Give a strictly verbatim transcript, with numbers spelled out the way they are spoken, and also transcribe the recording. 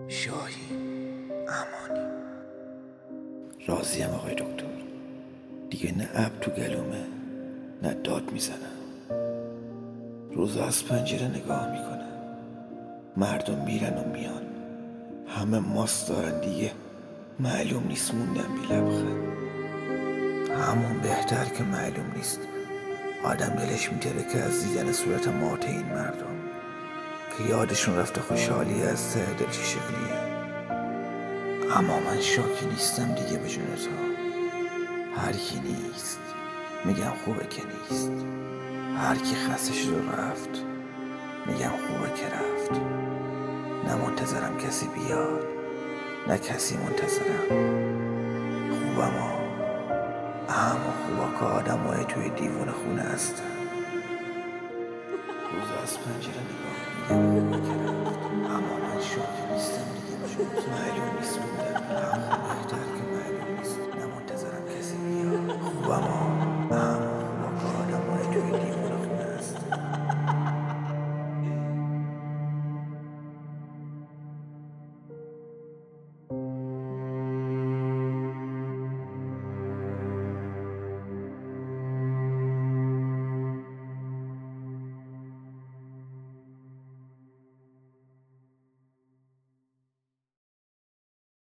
شاهی امانی. راضیم آقای دکتر، دیگه نه اب تو گلومه نه داد میزنم. روز از پنجره نگاه میکنم، مردم میرن و میان، همه ماست دارن دیگه، معلوم نیست موندن بی لبخند. همون بهتر که معلوم نیست. آدم دلش میتره که از دیدن صورت مات این مردم که یادشون رفته خوشحالی از ته دل چه شکلیه. اما من شاکی نیستم دیگه به جون تو. هر کی نیست میگم خوبه که نیست، هر کی خسته شد و رفت میگم خوبه که رفت. نه منتظرم کسی بیاد نه کسی منتظرم. خوبم ها، اما خوبا که آدم های توی دیوون خونه هستن. روز از پنجره نگاه میگم خوبه که رفت، اما من شاکی نیستم دیگه به جون تو. معلوم نیست بودم، اما بهتر که معلوم نیست. نه منتظرم کسی بیاد. خوبم ها